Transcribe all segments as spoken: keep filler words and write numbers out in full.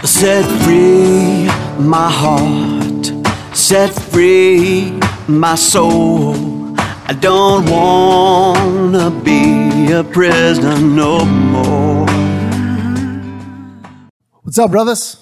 Set free my heart, set free my soul. I don't wanna be a prisoner no more. What's up, brothers?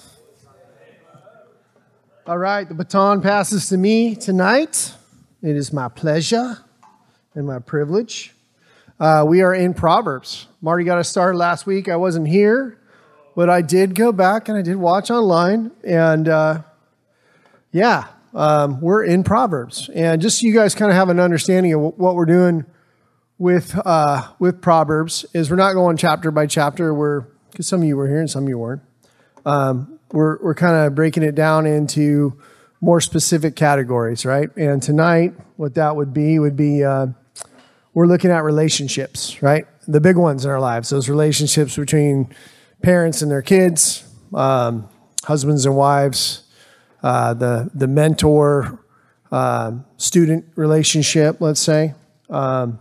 All right, the baton passes to me tonight. It is my pleasure and my privilege. Uh, we are in Proverbs. Marty got us started last week. I wasn't here, but I did go back and I did watch online. And uh, yeah, um, we're in Proverbs. And just so you guys kind of have an understanding of what we're doing with uh, with Proverbs is we're not going chapter by chapter. We're, because some of you were here and some of you weren't. Um, we're we're kind of breaking it down into more specific categories, right? And tonight, what that would be would be uh, we're looking at relationships, right? The big ones in our lives, those relationships between parents and their kids, um, husbands and wives, uh, the the mentor uh, student relationship, let's say, um,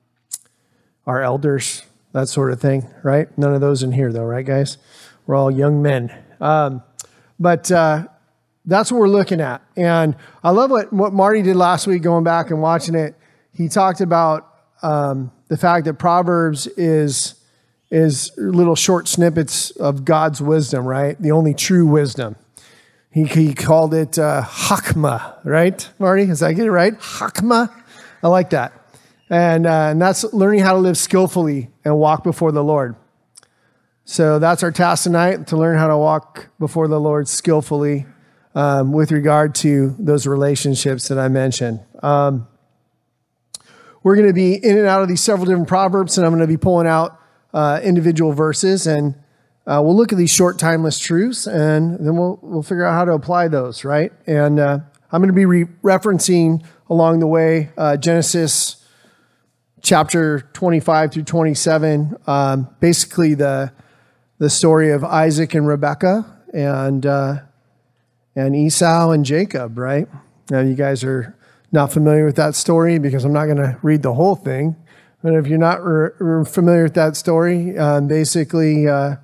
our elders, that sort of thing, right? None of those in here, though, right, guys? We're all young men. Um, but uh, that's what we're looking at. And I love what, what Marty did last week, going back and watching it. He talked about um, the fact that Proverbs is, is little short snippets of God's wisdom, right? The only true wisdom. He, he called it uh, Hakma, right, Marty? Is that get it right? Hakma? I like that. And, uh, and that's learning how to live skillfully and walk before the Lord. So that's our task tonight, to learn how to walk before the Lord skillfully um, with regard to those relationships that I mentioned. Um, we're going to be in and out of these several different Proverbs, and I'm going to be pulling out uh, individual verses, and uh, we'll look at these short, timeless truths, and then we'll we'll figure out how to apply those, right? And uh, I'm going to be re- referencing along the way uh, Genesis chapter twenty-five through twenty-seven, um, basically the the story of Isaac and Rebekah and uh, and Esau and Jacob, right? Now, you guys are not familiar with that story because I'm not going to read the whole thing. But if you're not re- re- familiar with that story, um, basically uh,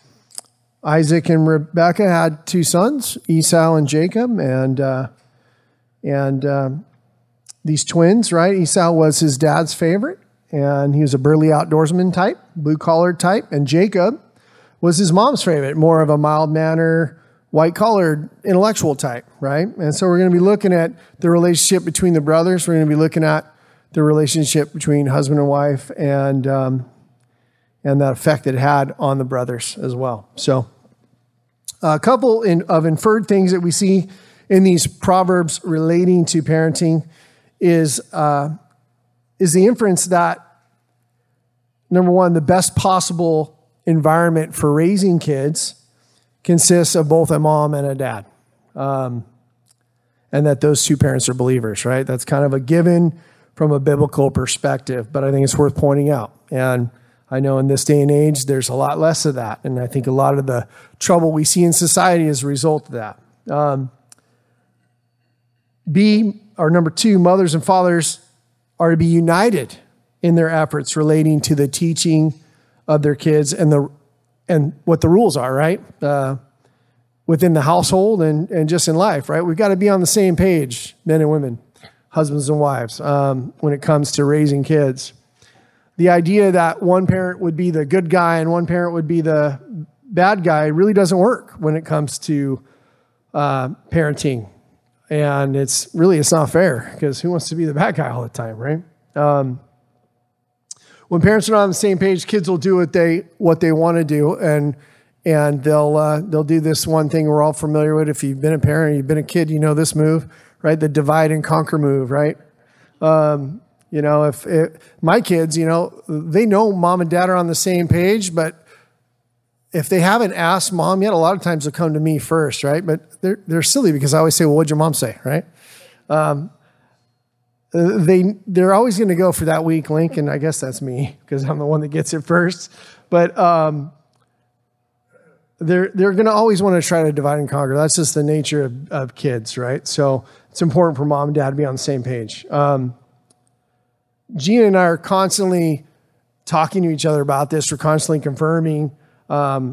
Isaac and Rebekah had two sons, Esau and Jacob, and uh, and um, these twins, right? Esau was his dad's favorite, and he was a burly outdoorsman type, blue-collar type, and Jacob was his mom's favorite, more of a mild-mannered, white-collared, intellectual type, right? And so we're going to be looking at the relationship between the brothers. We're going to be looking at the relationship between husband and wife, and um, and that effect it had on the brothers as well. So a couple in, of inferred things that we see in these Proverbs relating to parenting is uh, is the inference that, number one, the best possible environment for raising kids consists of both a mom and a dad. Um, and that those two parents are believers, right? That's kind of a given from a biblical perspective, but I think it's worth pointing out. And I know in this day and age, there's a lot less of that. And I think a lot of the trouble we see in society is a result of that. Um, B, or number two, mothers and fathers are to be united in their efforts relating to the teaching of their kids and the and what the rules are, right? Uh, within the household and, and just in life, right? We've got to be on the same page, men and women, husbands and wives, um, when it comes to raising kids. The idea that one parent would be the good guy and one parent would be the bad guy really doesn't work when it comes to uh, parenting. And it's really, it's not fair, because who wants to be the bad guy all the time, right? Um, When parents are not on the same page, kids will do what they what they want to do, and and they'll uh, they'll do this one thing we're all familiar with. If you've been a parent, you've been a kid, you know this move, right? The divide and conquer move, right? Um, you know, if it, my kids, you know, they know mom and dad are on the same page, but if they haven't asked mom yet, a lot of times they'll come to me first, right? But they're they're silly because I always say, "Well, what'd your mom say?" Right? Um, They, they're always going to go for that weak link, and I guess that's me because I'm the one that gets it first. But um, they're they're going to always want to try to divide and conquer. That's just the nature of, of kids, right? So it's important for mom and dad to be on the same page. Um, Gina and I are constantly talking to each other about this. We're constantly confirming um,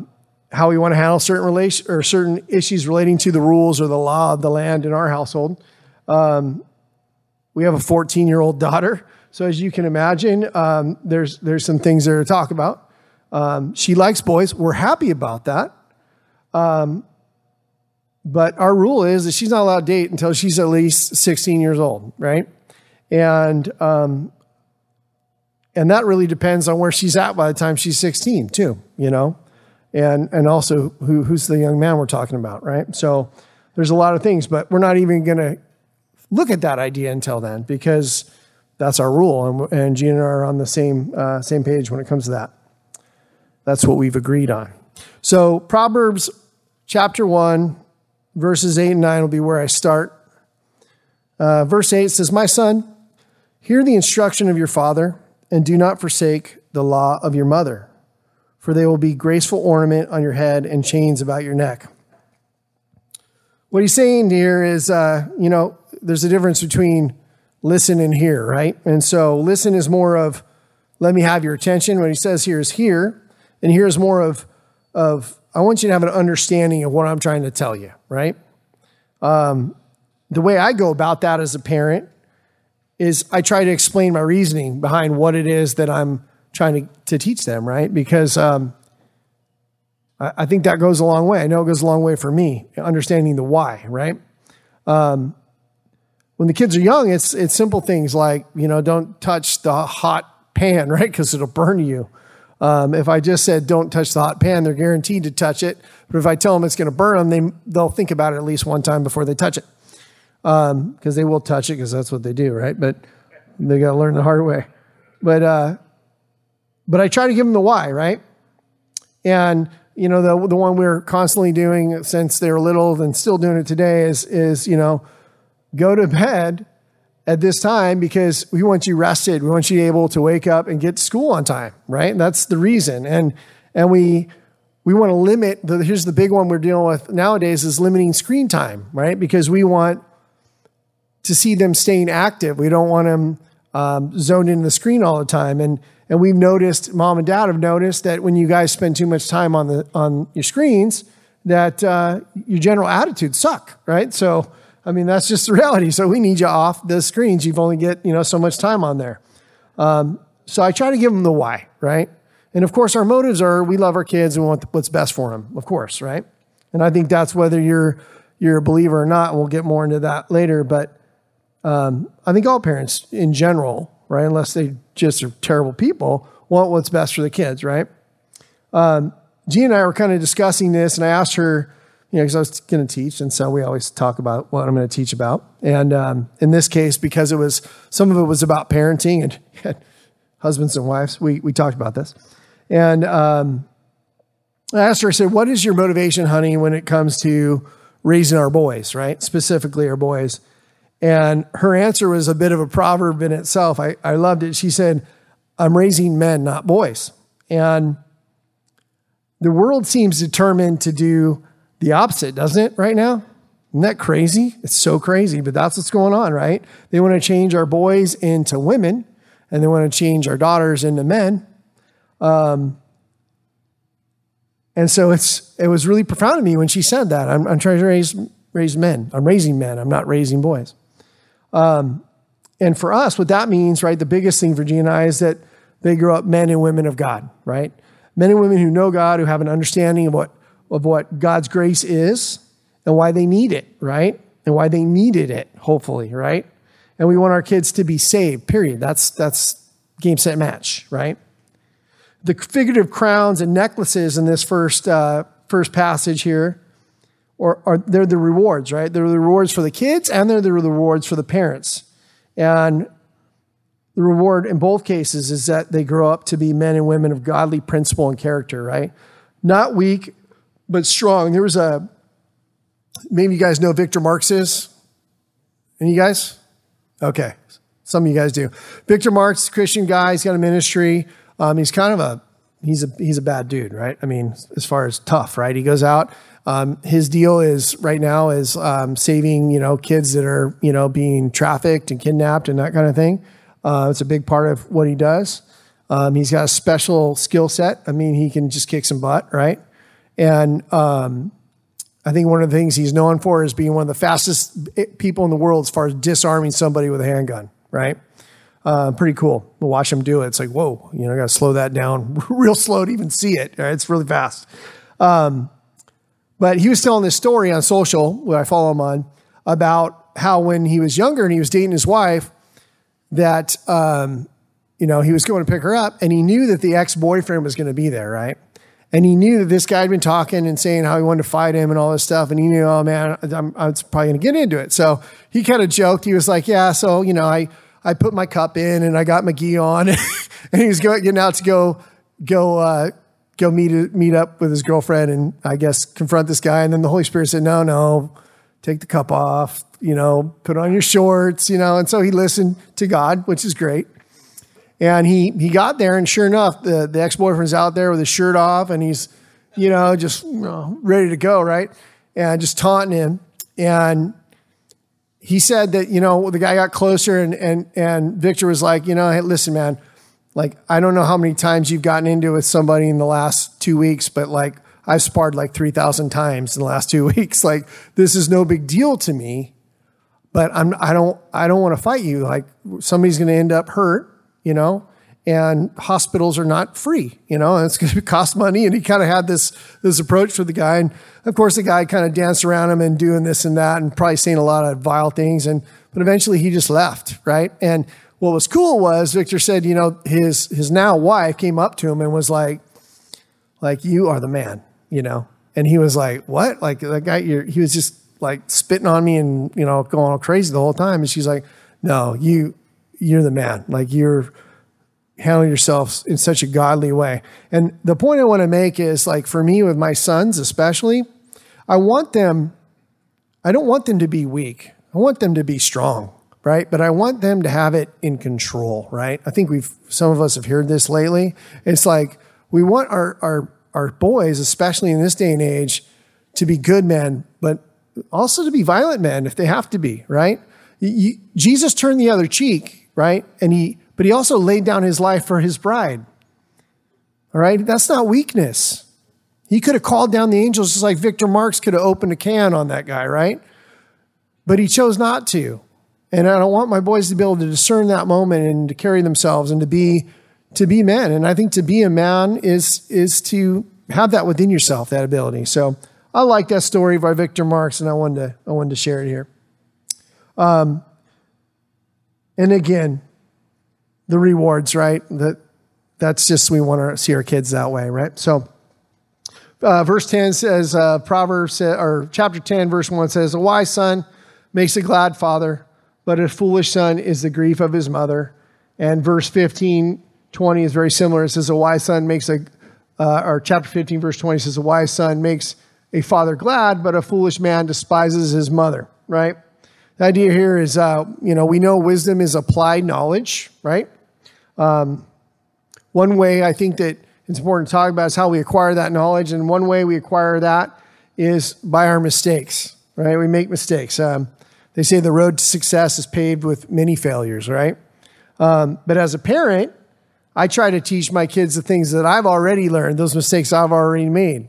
how we want to handle certain relation or certain issues relating to the rules or the law of the land in our household. Um, we have a fourteen-year-old daughter, so as you can imagine, um, there's there's some things there to talk about. Um, she likes boys. We're happy about that. Um, but our rule is that she's not allowed to date until she's at least sixteen years old, right? And um, and that really depends on where she's at by the time she's sixteen, too, you know? And and also who who's the young man we're talking about, right? So there's a lot of things, but we're not even going to look at that idea until then because that's our rule, and, and Gina and I are on the same uh, same page when it comes to that. That's what we've agreed on. So Proverbs chapter one, verses eight and nine will be where I start. Uh, verse eight says, "My son, hear the instruction of your father, and do not forsake the law of your mother, for they will be graceful ornament on your head and chains about your neck." What he's saying here is, uh, you know, there's a difference between listen and hear, right? And so listen is more of, let me have your attention. What he says here is hear, and hear is more of, of I want you to have an understanding of what I'm trying to tell you, right? Um, the way I go about that as a parent is I try to explain my reasoning behind what it is that I'm trying to, to teach them, right? Because um, I, I think that goes a long way. I know it goes a long way for me, understanding the why, right? Um, when the kids are young, it's it's simple things like, you know, don't touch the hot pan, right? Because it'll burn you. Um, if I just said, don't touch the hot pan, they're guaranteed to touch it. But if I tell them it's going to burn them, they, they'll think about it at least one time before they touch it. Um, because they will touch it because that's what they do, right? But they got to learn the hard way. But, uh, but I try to give them the why, right? And, you know, the the one we're constantly doing since they were little and still doing it today is, is, you know, go to bed at this time because we want you rested. We want you able to wake up and get to school on time, right? And that's the reason. And and we we want to limit, the, here's the big one we're dealing with nowadays is limiting screen time, right? Because we want to see them staying active. We don't want them um, zoned into the screen all the time. And and we've noticed, mom and dad have noticed that when you guys spend too much time on the on your screens, that uh, your general attitudes suck, right? So I mean, that's just the reality. So we need you off the screens. You've only get, you know, so much time on there. Um, so I try to give them the why, right? And of course, our motives are we love our kids and we want what's best for them, of course, right? And I think that's whether you're you're a believer or not. We'll get more into that later. But um, I think all parents in general, right, unless they just are terrible people, want what's best for the kids, right? Um, G and I were kind of discussing this, and I asked her, you know, because I was going to teach, and so we always talk about what I'm going to teach about. And um, in this case, because it was some of it was about parenting and husbands and wives, we we talked about this. And um, I asked her, I said, "What is your motivation, honey, when it comes to raising our boys, right? Specifically our boys?" And her answer was a bit of a proverb in itself. I, I loved it. She said, "I'm raising men, not boys." And the world seems determined to do the opposite, doesn't it, right now? Isn't that crazy? It's so crazy, but that's what's going on, right? They want to change our boys into women, and they want to change our daughters into men. Um, and so it's it was really profound to me when she said that. I'm, I'm trying to raise raise men. I'm raising men. I'm not raising boys. Um, and for us, what that means, right, the biggest thing for G and I is that they grow up men and women of God, right? Men and women who know God, who have an understanding of what of what God's grace is and why they need it, right? And why they needed it, hopefully, right? And we want our kids to be saved, period. That's that's game, set, match, right? The figurative crowns and necklaces in this first uh, first passage here, or are they're the rewards, right? They're the rewards for the kids and they're the rewards for the parents. And the reward in both cases is that they grow up to be men and women of godly principle and character, right? Not weak, but strong. There was a, maybe you guys know Victor Marx is? Any of you guys? Okay. Some of you guys do. Victor Marx, Christian guy, he's got a ministry. Um, he's kind of a, he's a, he's a bad dude, right? I mean, as far as tough, right? He goes out. Um, his deal is right now is um, saving, you know, kids that are, you know, being trafficked and kidnapped and that kind of thing. Uh, it's a big part of what he does. Um, he's got a special skill set. I mean, he can just kick some butt, right? And um, I think one of the things he's known for is being one of the fastest people in the world as far as disarming somebody with a handgun, right? Uh, pretty cool. We'll watch him do it. It's like, whoa, you know, I got to slow that down real slow to even see it. Right? It's really fast. Um, but he was telling this story on social, what I follow him on, about how when he was younger and he was dating his wife, that, um, you know, he was going to pick her up and he knew that the ex-boyfriend was going to be there, right? And he knew that this guy had been talking and saying how he wanted to fight him and all this stuff. And he knew, oh man, I'm, I'm probably going to get into it. So he kind of joked. He was like, yeah, so, you know, I, I put my cup in and I got my gi on and he was going, getting out to go, go, uh, go meet, meet up with his girlfriend and I guess confront this guy. And then the Holy Spirit said, no, no, take the cup off, you know, put on your shorts, you know. And so he listened to God, which is great. And he he got there, and sure enough, the, the ex-boyfriend's out there with his shirt off, and he's, you know, just you know, ready to go, right? And just taunting him. And he said that, you know, the guy got closer, and and and Victor was like, you know, hey, listen, man, like, I don't know how many times you've gotten into it with somebody in the last two weeks, but like, I've sparred like three thousand times in the last two weeks. Like, this is no big deal to me, but I'm, I don't, I don't want to fight you. Like, somebody's going to end up hurt. You know, and hospitals are not free, you know, and it's going to cost money. And he kind of had this, this approach for the guy. And of course, the guy kind of danced around him and doing this and that and probably saying a lot of vile things. And, but eventually he just left. Right. And what was cool was Victor said, you know, his, his now wife came up to him and was like, like, you are the man, you know? And he was like, what? Like that guy, you're, he was just like spitting on me and, you know, going all crazy the whole time. And she's like, no, you, you're the man. Like, you're handling yourself in such a godly way. And the point I want to make is, like, for me with my sons, especially, I want them, I don't want them to be weak. I want them to be strong, right? But I want them to have it in control, right? I think we've, some of us have heard this lately. It's like, we want our, our, our boys, especially in this day and age, to be good men, but also to be violent men if they have to be, right? You, Jesus turned the other cheek, right? And he, but he also laid down his life for his bride. All right. That's not weakness. He could have called down the angels just like Victor Marks could have opened a can on that guy, right? But he chose not to. And I don't want my boys to be able to discern that moment and to carry themselves and to be, to be men. And I think to be a man is, is to have that within yourself, that ability. So I like that story by Victor Marks, and I wanted to, I wanted to share it here. Um, And again, the rewards, right? That that's just, we want to see our kids that way, right? So uh, verse ten says, uh, Proverbs, or chapter ten, verse one says, a wise son makes a glad father, but a foolish son is the grief of his mother. And verse fifteen, twenty is very similar. It says, a wise son makes a, uh, or chapter fifteen, verse twenty says, a wise son makes a father glad, but a foolish man despises his mother, right? The idea here is, uh, you know, we know wisdom is applied knowledge, right? Um, one way I think that it's important to talk about is how we acquire that knowledge. And one way we acquire that is by our mistakes, right? We make mistakes. Um, they say the road to success is paved with many failures, right? Um, but as a parent, I try to teach my kids the things that I've already learned, those mistakes I've already made.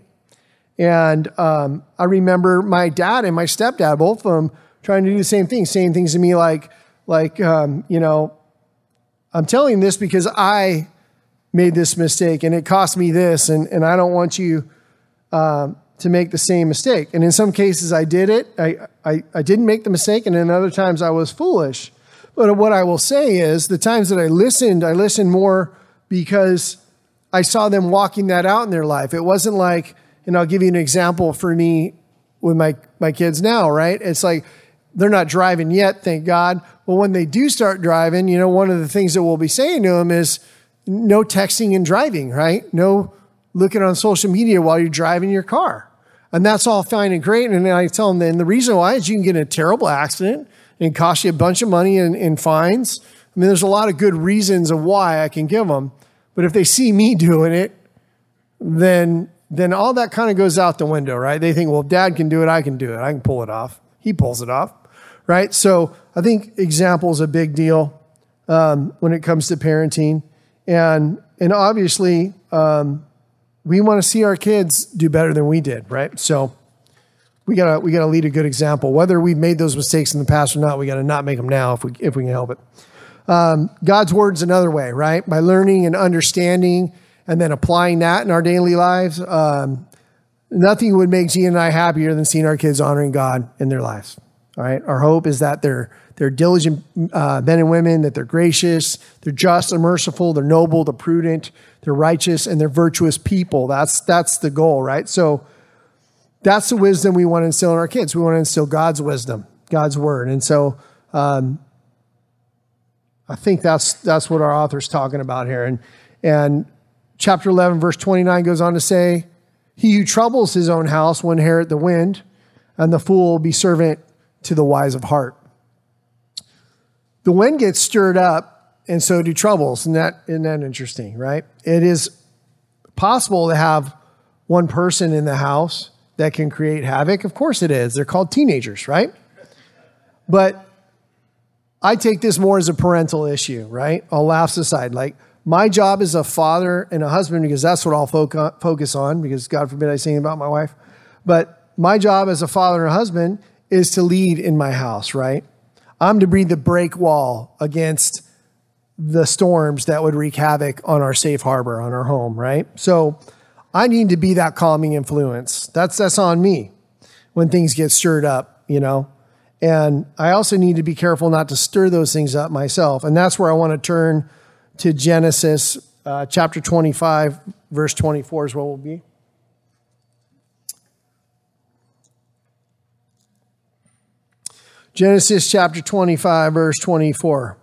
And um, I remember my dad and my stepdad, both of them, trying to do the same thing, saying things to me like, like um, you know, I'm telling this because I made this mistake and it cost me this, and, and I don't want you uh, to make the same mistake. And in some cases I did it. I, I, I didn't make the mistake, and in other times I was foolish. But what I will say is the times that I listened, I listened more because I saw them walking that out in their life. It wasn't like, and I'll give you an example for me with my, my kids now, right? It's like, they're not driving yet, thank God. But when they do start driving, you know, one of the things that we'll be saying to them is no texting and driving, right? No looking on social media while you're driving your car. And that's all fine and great. And then I tell them, then the reason why is you can get in a terrible accident and cost you a bunch of money in, in fines. I mean, there's a lot of good reasons of why I can give them. But if they see me doing it, then, then all that kind of goes out the window, right? They think, well, if Dad can do it, I can do it. I can pull it off. He pulls it off. Right? So I think example is a big deal um, when it comes to parenting. And and obviously, um, we want to see our kids do better than we did, right? So we gotta we gotta lead a good example. Whether we've made those mistakes in the past or not, we gotta not make them now if we if we can help it. Um, God's word's another way, right? By learning and understanding and then applying that in our daily lives. Um, nothing would make Gina and I happier than seeing our kids honoring God in their lives. All right. Our hope is that they're they're diligent uh, men and women, that they're gracious, they're just and merciful, they're noble, they're prudent, they're righteous, and they're virtuous people. That's that's the goal, right? So that's the wisdom we want to instill in our kids. We want to instill God's wisdom, God's word. And so um, I think that's that's what our author's talking about here. And and chapter eleven, verse twenty-nine goes on to say, "He who troubles his own house will inherit the wind, and the fool will be servant to the wise of heart." The wind gets stirred up, and so do troubles. Isn't that, isn't that interesting, right? It is possible to have one person in the house that can create havoc. Of course it is. They're called teenagers, right? But I take this more as a parental issue, right? All laughs aside. Like, my job as a father and a husband, because that's what I'll fo- focus on, because God forbid I say anything about my wife. But my job as a father and a husband is to lead in my house, right? I'm to be the break wall against the storms that would wreak havoc on our safe harbor, on our home, right? So I need to be that calming influence. That's that's on me when things get stirred up, you know? And I also need to be careful not to stir those things up myself. And that's where I want to turn to Genesis uh, chapter twenty-five, verse twenty-four is what we'll be. Genesis chapter twenty-five, verse twenty-four.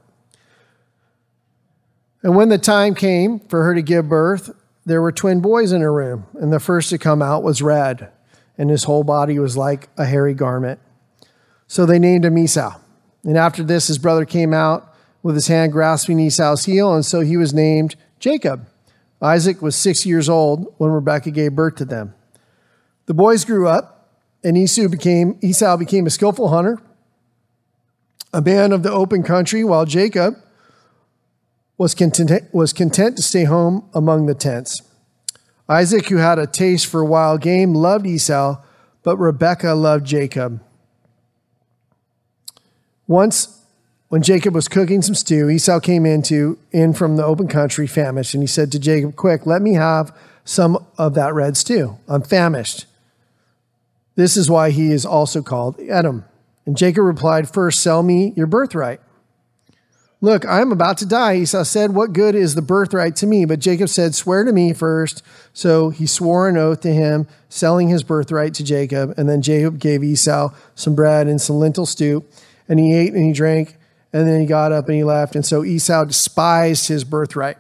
"And when the time came for her to give birth, there were twin boys in her womb, and the first to come out was red, and his whole body was like a hairy garment. So they named him Esau. And after this, his brother came out with his hand grasping Esau's heel, and so he was named Jacob. Isaac was six years old when Rebekah gave birth to them. The boys grew up, and Esau became, Esau became a skillful hunter, a man of the open country, while Jacob was content, was content to stay home among the tents. Isaac, who had a taste for wild game, loved Esau, but Rebekah loved Jacob. Once, when Jacob was cooking some stew, Esau came into, in from the open country, famished, and he said to Jacob, 'Quick, let me have some of that red stew. I'm famished.' This is why he is also called Edom. And Jacob replied, 'First, sell me your birthright.' 'Look, I am about to die,' Esau said. 'What good is the birthright to me?' But Jacob said, 'Swear to me first.' So he swore an oath to him, selling his birthright to Jacob. And then Jacob gave Esau some bread and some lentil stew. And he ate and he drank. And then he got up and he left. And so Esau despised his birthright."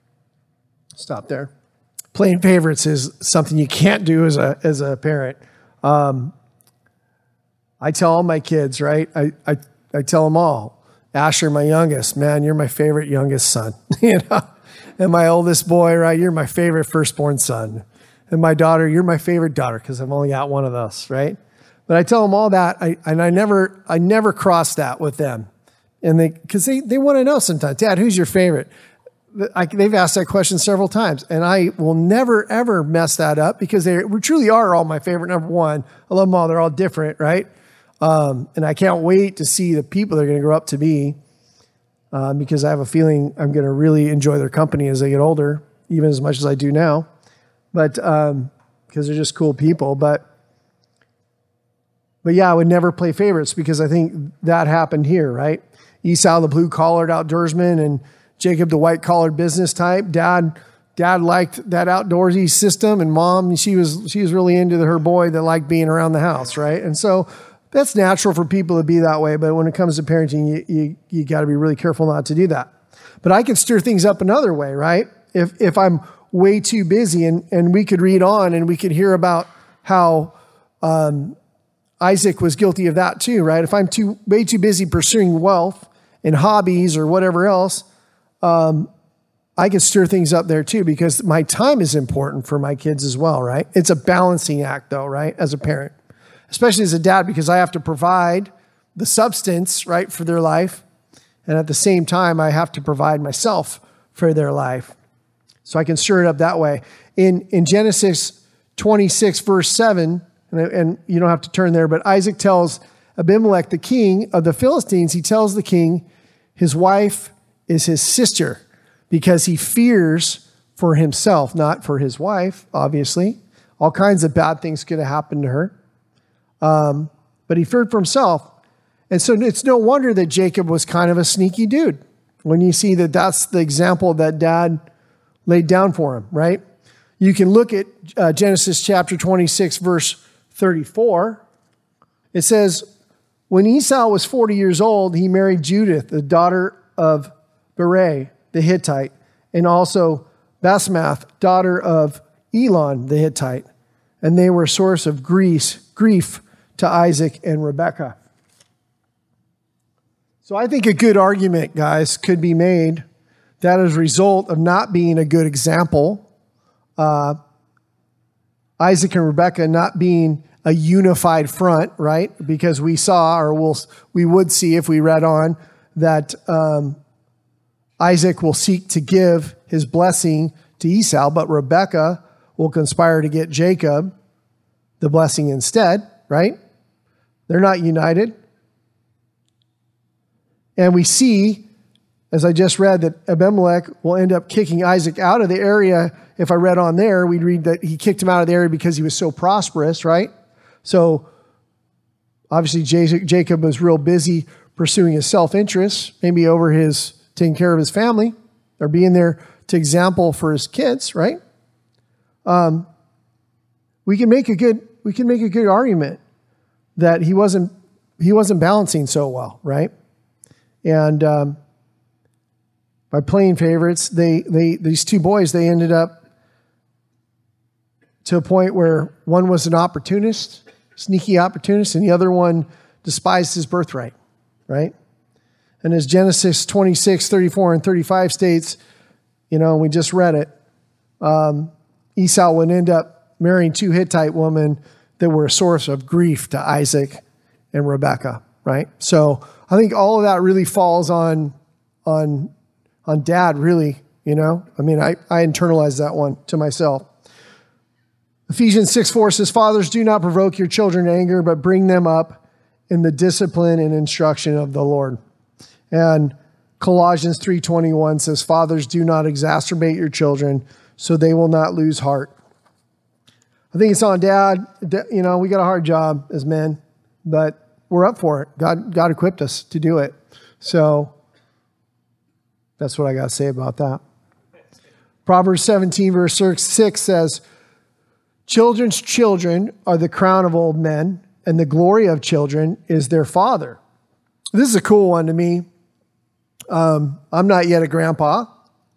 Stop there. Playing favorites is something you can't do as a as a parent. Um, I tell all my kids, right? I, I, I tell them all. Asher, my youngest, man, you're my favorite youngest son. you know? And my oldest boy, right? You're my favorite firstborn son. And my daughter, you're my favorite daughter, because I've only got one of those, right? But I tell them all that, I, and I never I never cross that with them. And they, because they, they want to know sometimes, Dad, who's your favorite? I, they've asked that question several times, and I will never, ever mess that up, because they truly are all my favorite. Number one, I love them all. They're all different, right? Um, and I can't wait to see the people they're going to grow up to be, uh, because I have a feeling I'm going to really enjoy their company as they get older, even as much as I do now. But um, because they're just cool people. But but yeah, I would never play favorites, because I think that happened here, right? Esau, the blue-collared outdoorsman, and Jacob, the white-collared business type. Dad, Dad liked that outdoorsy system, and Mom, she was she was really into her boy that liked being around the house, right? And so that's natural for people to be that way, but when it comes to parenting, you you, you got to be really careful not to do that. But I can stir things up another way, right? If if I'm way too busy, and, and we could read on, and we could hear about how um, Isaac was guilty of that too, right? If I'm too way too busy pursuing wealth and hobbies or whatever else, um, I can stir things up there too, because my time is important for my kids as well, right? It's a balancing act though, right? As a parent, especially as a dad, because I have to provide the substance, right, for their life. And at the same time, I have to provide myself for their life. So I can stir it up that way. In, in Genesis twenty-six, verse seven, and, and you don't have to turn there, but Isaac tells Abimelech, the king of the Philistines, he tells the king his wife is his sister because he fears for himself, not for his wife, obviously. All kinds of bad things could have happened to her. Um, but he feared for himself. And so it's no wonder that Jacob was kind of a sneaky dude when you see that that's the example that dad laid down for him, right? You can look at uh, Genesis chapter twenty-six, verse thirty-four. It says, when Esau was forty years old, he married Judith, the daughter of Berai, the Hittite, and also Basmath, daughter of Elon, the Hittite. And they were a source of grief, grief to Isaac and Rebekah. So I think a good argument, guys, could be made that as a result of not being a good example, uh, Isaac and Rebekah not being a unified front, right? Because we saw, or we'll, we would see if we read on, that um, Isaac will seek to give his blessing to Esau, but Rebekah will conspire to get Jacob the blessing instead, right? They're not united. And we see, as I just read, that Abimelech will end up kicking Isaac out of the area. If I read on there, we'd read that he kicked him out of the area because he was so prosperous, right? So obviously Jacob was real busy pursuing his self-interest, maybe over his taking care of his family or being there to example for his kids, right? Um, we can make a good we can make a good argument that he wasn't he wasn't balancing so well, right? And um, by playing favorites, they they these two boys they ended up to a point where one was an opportunist, sneaky opportunist, and the other one despised his birthright, right? And as Genesis twenty-six, thirty-four, and thirty-five states, you know, we just read it, um, Esau would end up marrying two Hittite women that were a source of grief to Isaac and Rebekah, right? So I think all of that really falls on, on, on dad, really, you know? I mean, I, I internalized that one to myself. Ephesians six four says, fathers, do not provoke your children to anger, but bring them up in the discipline and instruction of the Lord. And Colossians three twenty-one says, fathers, do not exacerbate your children so they will not lose heart. I think it's on dad. You know, we got a hard job as men, but we're up for it. God, God equipped us to do it. So that's what I got to say about that. Proverbs seventeen, verse six says, children's children are the crown of old men, and the glory of children is their father. This is a cool one to me. Um, I'm not yet a grandpa.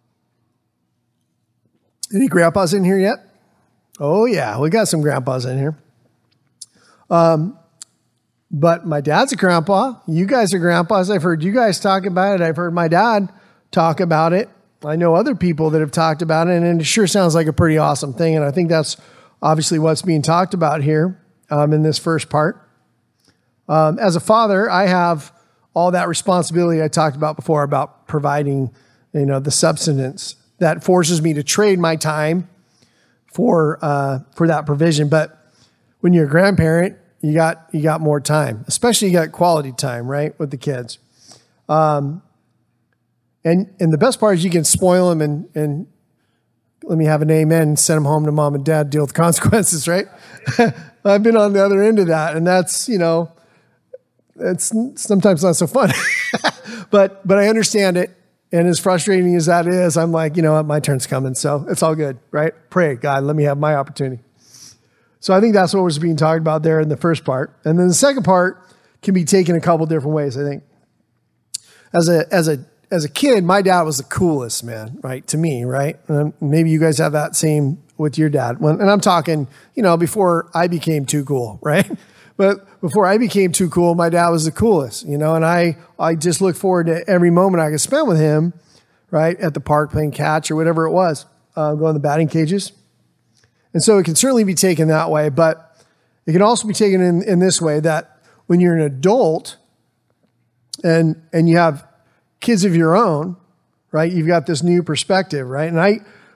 Any grandpas in here yet? Oh, yeah, we got some grandpas in here. Um, but my dad's a grandpa. You guys are grandpas. I've heard you guys talk about it. I've heard my dad talk about it. I know other people that have talked about it, and it sure sounds like a pretty awesome thing. And I think that's obviously what's being talked about here um, in this first part. Um, as a father, I have all that responsibility I talked about before about providing, you know, the subsistence that forces me to trade my time for uh, for that provision. But when you're a grandparent, you got you got more time, especially you got quality time, right, with the kids. Um, and and the best part is you can spoil them and and let me have an amen and send them home to mom and dad, deal with the consequences, right? I've been on the other end of that, and that's, you know, it's sometimes not so fun. but but I understand it. And as frustrating as that is, I'm like, you know what, my turn's coming. So it's all good, right? Pray, God, let me have my opportunity. So I think that's what was being talked about there in the first part. And then the second part can be taken a couple different ways, I think. As a as a as a kid, my dad was the coolest, man, right? To me, right? And maybe you guys have that same with your dad. When, and I'm talking, you know, before I became too cool, right? But before I became too cool, my dad was the coolest, you know, and I, I just look forward to every moment I could spend with him, right, at the park playing catch or whatever it was, uh, going to the batting cages. And so it can certainly be taken that way, but it can also be taken in, in this way, that when you're an adult and and you have kids of your own, right, you've got this new perspective, right? And I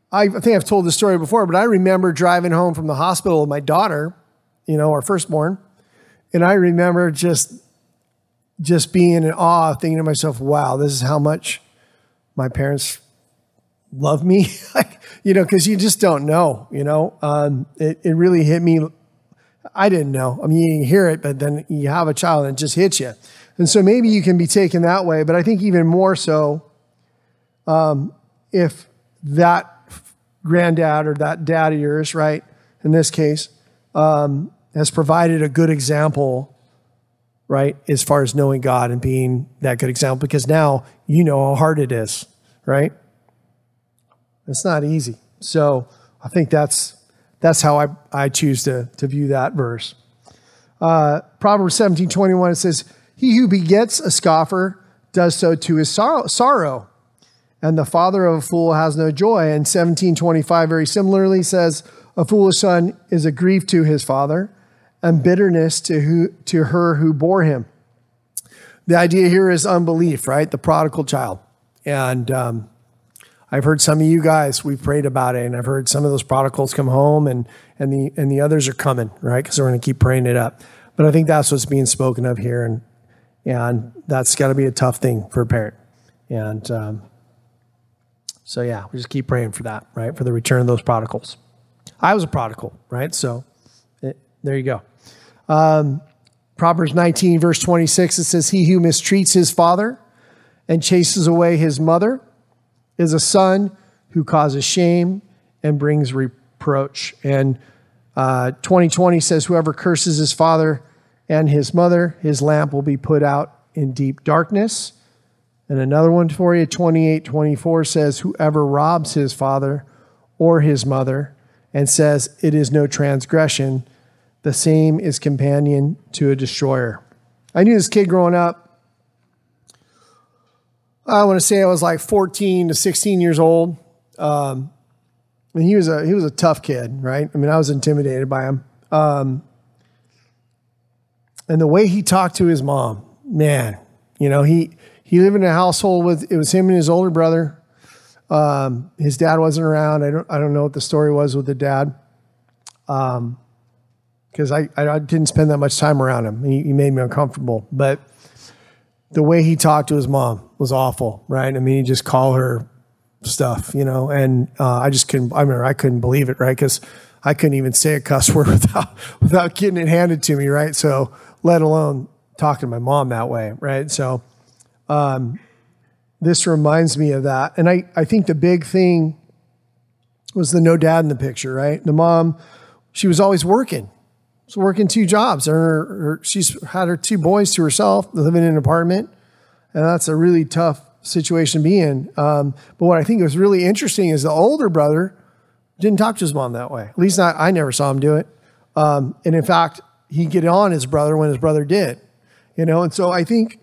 I think I've told this story before, but I remember driving home from the hospital with my daughter, you know, our firstborn. And I remember just, just being in awe, thinking to myself, wow, this is how much my parents love me. Like, you know, cause you just don't know, you know, um, it, it really hit me. I didn't know. I mean, you hear it, but then you have a child and it just hits you. And so maybe you can be taken that way, but I think even more so, um, if that granddad or that dad of yours, right, in this case, um, has provided a good example, right, as far as knowing God and being that good example, because now you know how hard it is, right? It's not easy. So I think that's that's how I, I choose to, to view that verse. Uh, Proverbs seventeen twenty-one, it says, he who begets a scoffer does so to his sorrow, sorrow, and the father of a fool has no joy. And seventeen twenty-five very similarly says, a foolish son is a grief to his father, and bitterness to who to her who bore him. The idea here is unbelief, right? The prodigal child. And um, I've heard some of you guys, we've prayed about it, and I've heard some of those prodigals come home, and and the and the others are coming, right? Because we're going to keep praying it up. But I think that's what's being spoken of here, and and that's got to be a tough thing for a parent. And um, so yeah, we just keep praying for that, right? For the return of those prodigals. I was a prodigal, right? So it, there you go. Um, Proverbs nineteen, verse twenty-six, it says, he who mistreats his father and chases away his mother is a son who causes shame and brings reproach. And uh, twenty twenty says, whoever curses his father and his mother, his lamp will be put out in deep darkness. And another one for you, twenty-eight twenty-four says, whoever robs his father or his mother and says it is no transgression, the same is companion to a destroyer. I knew this kid growing up. I want to say I was like fourteen to sixteen years old. Um, and he was a, he was a tough kid, right? I mean, I was intimidated by him. Um, and the way he talked to his mom, man, you know, he, he lived in a household with, it was him and his older brother. Um, his dad wasn't around. I don't, I don't know what the story was with the dad. Um, cause I, I didn't spend that much time around him. He, he made me uncomfortable, but the way he talked to his mom was awful. Right. I mean, he just called her stuff, you know, and, uh, I just couldn't, I remember I couldn't believe it. Right. Cause I couldn't even say a cuss word without, without getting it handed to me. Right. So let alone talking to my mom that way. Right. So, um, this reminds me of that. And I, I think the big thing was the no dad in the picture, right? The mom, she was always working. She was working two jobs. Her, her, she's had her two boys to herself, living in an apartment. And that's a really tough situation to be in. Um, but what I think was really interesting is the older brother didn't talk to his mom that way. At least not, I never saw him do it. Um, and in fact, he'd get on his brother when his brother did. You know, and so I think,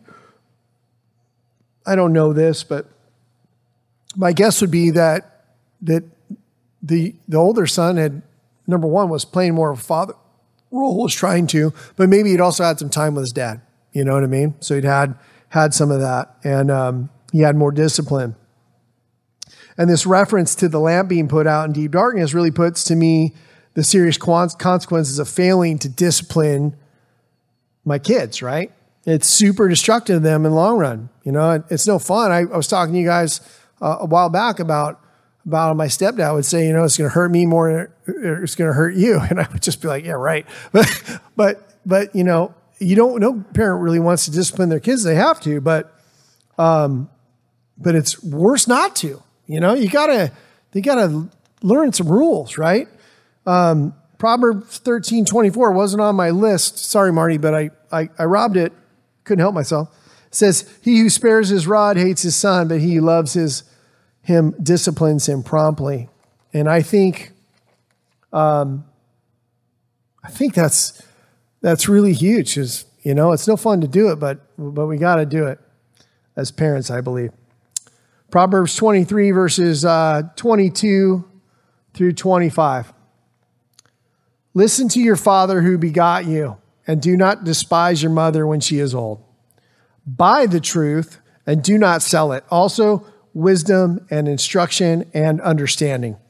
I don't know this, but my guess would be that that the the older son had, number one, was playing more of a father role, was trying to, but maybe he'd also had some time with his dad. You know what I mean? So he'd had had some of that, and um, he had more discipline. And this reference to the lamp being put out in deep darkness really puts to me the serious consequences of failing to discipline my kids, right? It's super destructive to them in the long run. You know, it's no fun. I, I was talking to you guys uh, a while back about, about my stepdad would say, you know, it's going to hurt me more than it's going to hurt you. And I would just be like, yeah, right. But, but, but, you know, you don't, no parent really wants to discipline their kids. They have to, but, um, but it's worse not to, you know, you gotta, they gotta learn some rules, right? Um, Proverbs thirteen twenty-four wasn't on my list. Sorry, Marty, but I, I, I robbed it. Couldn't help myself. It says, he who spares his rod hates his son, but he who loves his, him disciplines him promptly. And I think, um, I think that's, that's really huge. Is, you know, it's no fun to do it, but, but we got to do it as parents, I believe. Proverbs twenty-three verses, uh, twenty-two through twenty-five. Listen to your father who begot you, and do not despise your mother when she is old. Buy the truth and do not sell it. Also, wisdom and instruction and understanding.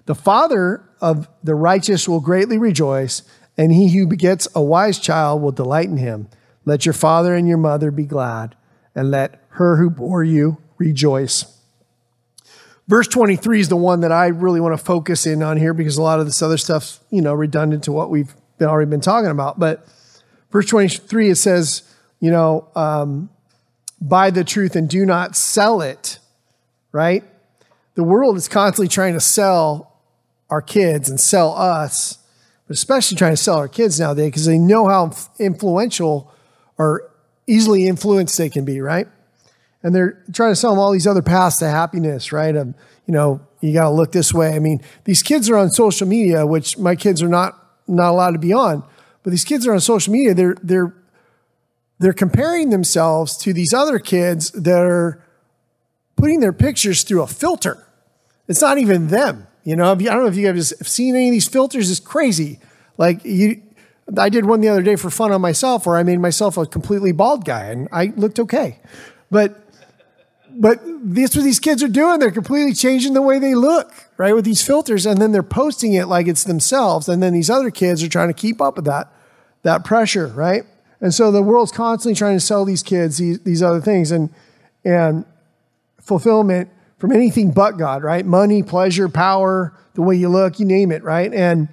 The father of the righteous will greatly rejoice, and he who begets a wise child will delight in him. Let your father and your mother be glad, and let her who bore you rejoice. Verse twenty-three is the one that I really want to focus in on here because a lot of this other stuff's, you know, redundant to what we've been, already been talking about. But verse twenty-three, it says, you know, um, buy the truth and do not sell it, right? The world is constantly trying to sell our kids and sell us, but especially trying to sell our kids nowadays because they know how influential or easily influenced they can be, right? And they're trying to sell them all these other paths to happiness, right? Um, you know, you got to look this way. I mean, these kids are on social media, which my kids are not not allowed to be on. But these kids are on social media. They're they're they're comparing themselves to these other kids that are putting their pictures through a filter. It's not even them. You know, I don't know if you guys have seen any of these filters. It's crazy. Like you, I did one the other day for fun on myself, where I made myself a completely bald guy, and I looked okay, but. But that's what these kids are doing. They're completely changing the way they look, right, with these filters. And then they're posting it like it's themselves. And then these other kids are trying to keep up with that, that pressure, right? And so the world's constantly trying to sell these kids these, these other things and, and fulfillment from anything but God, right? Money, pleasure, power, the way you look, you name it, right? And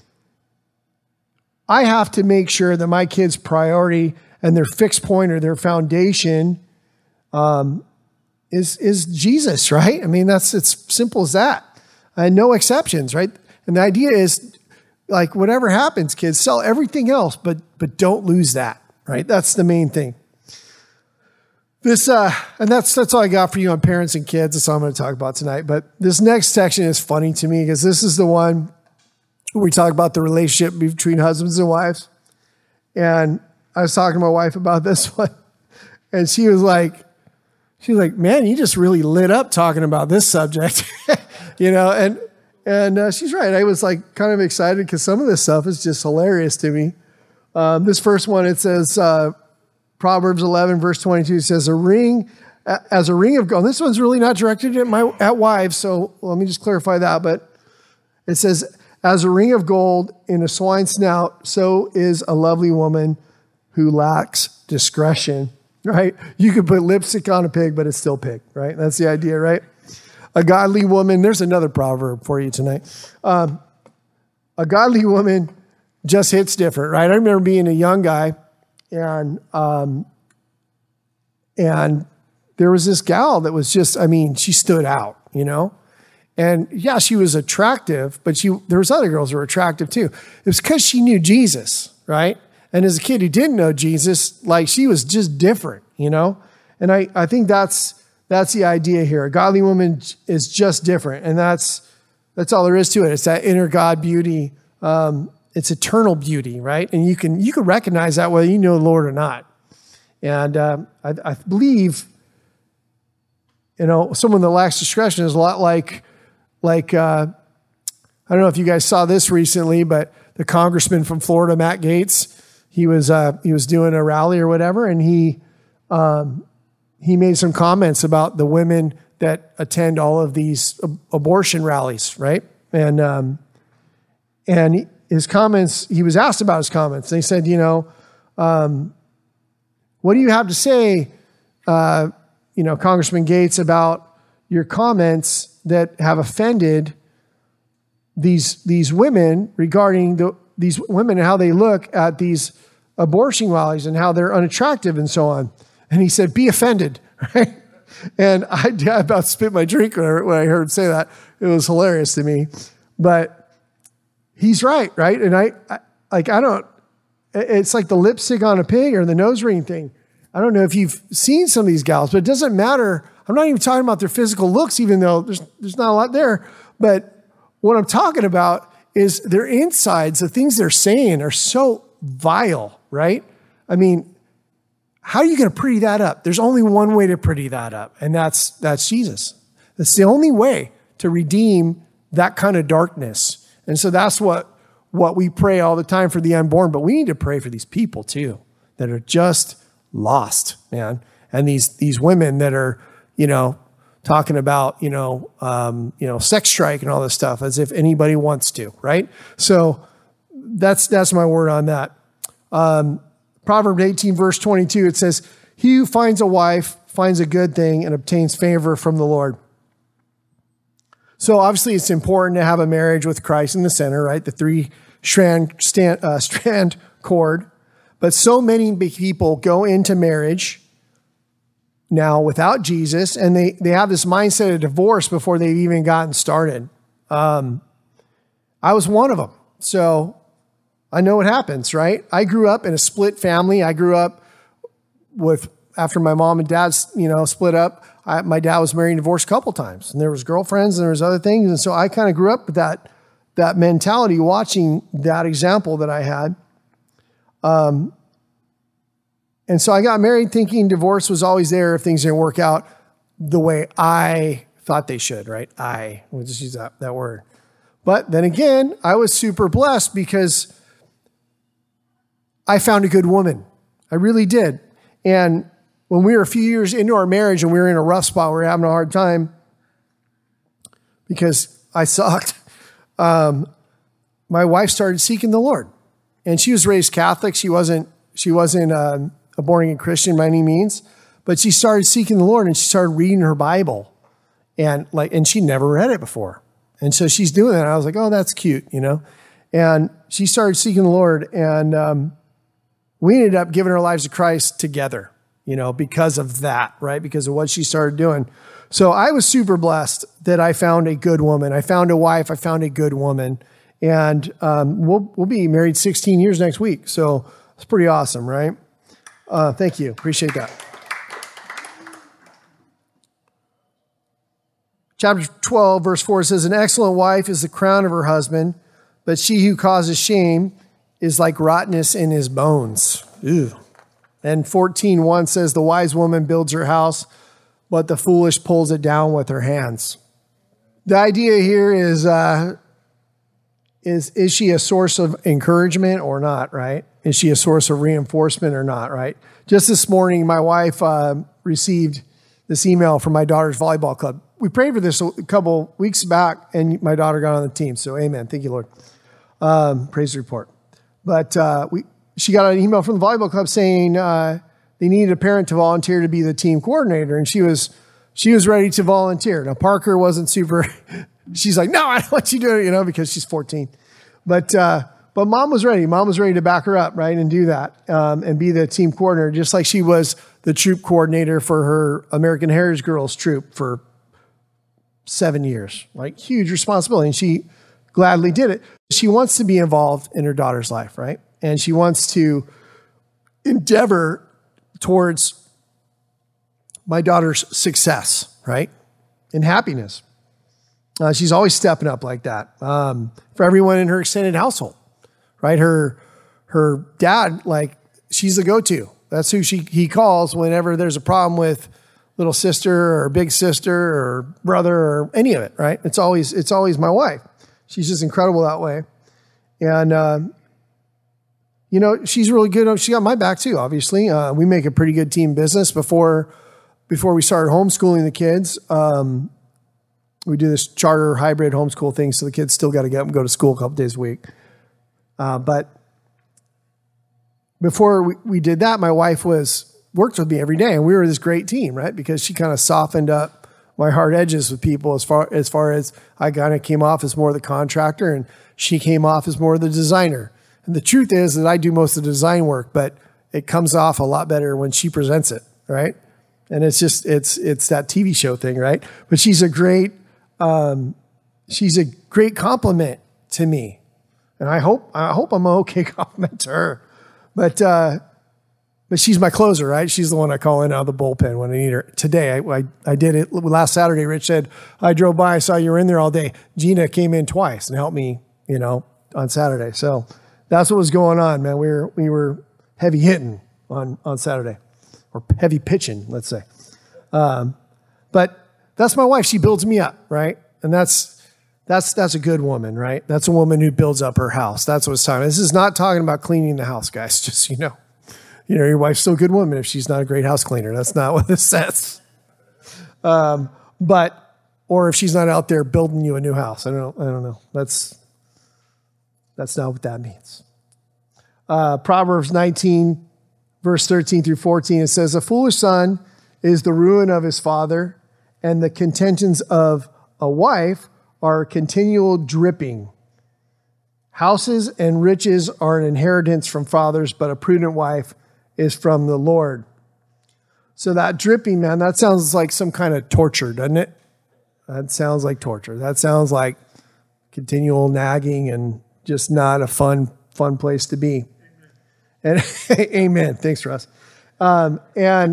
I have to make sure that my kids' priority and their fixed point or their foundation um, is is Jesus, right? I mean, that's it's simple as that. And no exceptions, right? And the idea is, like, whatever happens, kids, sell everything else, but but don't lose that, right? That's the main thing. This uh, and that's that's all I got for you on parents and kids. That's all I'm going to talk about tonight. But this next section is funny to me because this is the one where we talk about the relationship between husbands and wives. And I was talking to my wife about this one, and she was like, She's like, man, you just really lit up talking about this subject, you know, and and uh, she's right. I was like kind of excited because some of this stuff is just hilarious to me. Um, this first one, it says, uh, Proverbs eleven, verse twenty-two, it says, a ring, as a ring of gold. This one's really not directed at my at wives, so let me just clarify that. But it says, as a ring of gold in a swine's snout, so is a lovely woman who lacks discretion. Right? You could put lipstick on a pig, but it's still pig, right? That's the idea, right? A godly woman, there's another proverb for you tonight. Um, a godly woman just hits different, right? I remember being a young guy, and um, and there was this gal that was just, I mean, she stood out, you know? And yeah, she was attractive, but she there was other girls that were attractive too. It was because she knew Jesus, right? And as a kid who didn't know Jesus, like she was just different, you know? And I, I think that's that's the idea here. A godly woman is just different. And that's that's all there is to it. It's that inner God beauty. Um, it's eternal beauty, right? And you can you can recognize that whether you know the Lord or not. And um, I, I believe, you know, someone that lacks discretion is a lot like, like uh, I don't know if you guys saw this recently, but the congressman from Florida, Matt Gaetz, He was uh, he was doing a rally or whatever, and he um, he made some comments about the women that attend all of these ab- abortion rallies, right? And um, and his comments, he was asked about his comments. They said, you know, um, what do you have to say, uh, you know, Congressman Gaetz, about your comments that have offended these these women regarding the these women and how they look at these abortion rallies and how they're unattractive and so on. And he said, be offended, right? And I, I about spit my drink when I, when I heard him say that. It was hilarious to me. But he's right, right? And I, I like, I don't, it's like the lipstick on a pig or the nose ring thing. I don't know if you've seen some of these gals, but it doesn't matter. I'm not even talking about their physical looks, even though there's there's not a lot there. But what I'm talking about is their insides, the things they're saying are so vile, right? I mean, how are you going to pretty that up? There's only one way to pretty that up, and that's that's Jesus. That's the only way to redeem that kind of darkness. And so that's what, what we pray all the time for the unborn, but we need to pray for these people too that are just lost, man. And these these women that are, you know, talking about, you know, um, you know, sex strike and all this stuff, as if anybody wants to, right? So that's that's my word on that. Um, Proverbs eighteen, verse twenty-two, it says, "He who finds a wife finds a good thing and obtains favor from the Lord." So obviously it's important to have a marriage with Christ in the center, right? The three strand, stand, uh, strand cord. But so many people go into marriage now without Jesus, and they, they have this mindset of divorce before they've even gotten started. Um, I was one of them. So I know what happens, right? I grew up in a split family. I grew up with, after my mom and dad's, you know, split up, I, my dad was married and divorced a couple times, and there was girlfriends and there was other things. And so I kind of grew up with that, that mentality, watching that example that I had. Um, and so I got married thinking divorce was always there if things didn't work out the way I thought they should, right? I, we'll just use that, that word. But then again, I was super blessed because I found a good woman. I really did. And when we were a few years into our marriage and we were in a rough spot, we were having a hard time because I sucked. Um, my wife started seeking the Lord, and she was raised Catholic. She wasn't, she wasn't um, a born again Christian by any means, but she started seeking the Lord and she started reading her Bible, and like, and she never read it before. And so she's doing that. And I was like, oh, that's cute, you know? And she started seeking the Lord, and um, we ended up giving our lives to Christ together, you know, because of that, right? Because of what she started doing. So I was super blessed that I found a good woman. I found a wife. I found a good woman. And um, we'll we'll be married sixteen years next week. So it's pretty awesome, right? Uh, thank you. Appreciate that. Chapter twelve, verse four says, "An excellent wife is the crown of her husband, but she who causes shame is like rottenness in his bones." Ew. And fourteen one says, "The wise woman builds her house, but the foolish pulls it down with her hands." The idea here is, uh, is, is she a source of encouragement or not, right? Is she a source of reinforcement or not, right? Just this morning, my wife uh, received this email from my daughter's volleyball club. We prayed for this a couple weeks back, and my daughter got on the team. So amen. Thank you, Lord. Um, praise the report. But uh, we, she got an email from the volleyball club saying uh, they needed a parent to volunteer to be the team coordinator, and she was she was ready to volunteer. Now Parker wasn't super. She's like, "No, I don't want you to do it," you know, because she's fourteen. But uh, but mom was ready. Mom was ready to back her up, right, and do that um, and be the team coordinator, just like she was the troop coordinator for her American Heritage Girls troop for seven years. Like, huge responsibility, and she gladly did it. She wants to be involved in her daughter's life, right? And she wants to endeavor towards my daughter's success, right? And happiness. Uh, she's always stepping up like that um, for everyone in her extended household, right? Her her dad, like, she's the go-to. That's who she he calls whenever there's a problem with little sister or big sister or brother or any of it, right? It's always it's always my wife. She's just incredible that way. And, uh, you know, she's really good. She got my back too, obviously. Uh, we make a pretty good team business. Before before we started homeschooling the kids, um, we do this charter hybrid homeschool thing, so the kids still got to get up and go to school a couple days a week. Uh, but before we, we did that, my wife was worked with me every day, and we were this great team, right? Because she kind of softened up my hard edges with people as far as far as I kind of came off as more of the contractor, and she came off as more of the designer. And the truth is that I do most of the design work, but it comes off a lot better when she presents it, right? And it's just, it's it's that T V show thing, right? But she's a great, um, she's a great compliment to me. And I hope, I hope I'm an okay compliment to her. But, uh, But she's my closer, right? She's the one I call in out of the bullpen when I need her. Today, I, I, I did it last Saturday. Rich said, I drove by, I saw you were in there all day. Gina came in twice and helped me, you know, on Saturday. So that's what was going on, man. We were we were heavy hitting on, on Saturday, or heavy pitching, let's say. Um, but that's my wife. She builds me up, right? And that's that's that's a good woman, right? That's a woman who builds up her house. That's what it's talking about. This is not talking about cleaning the house, guys, just so you know. You know, your wife's still a good woman if she's not a great house cleaner. That's not what this says. Um, but, or if she's not out there building you a new house. I don't know. I don't know. That's, that's not what that means. Uh, Proverbs nineteen, verse thirteen through fourteen, it says, a foolish son is the ruin of his father, and the contentions of a wife are continual dripping. Houses and riches are an inheritance from fathers, but a prudent wife is from the Lord. So that dripping, man, that sounds like some kind of torture, doesn't it? That sounds like torture. That sounds like continual nagging and just not a fun, fun place to be. And amen. Thanks, Russ. Um, and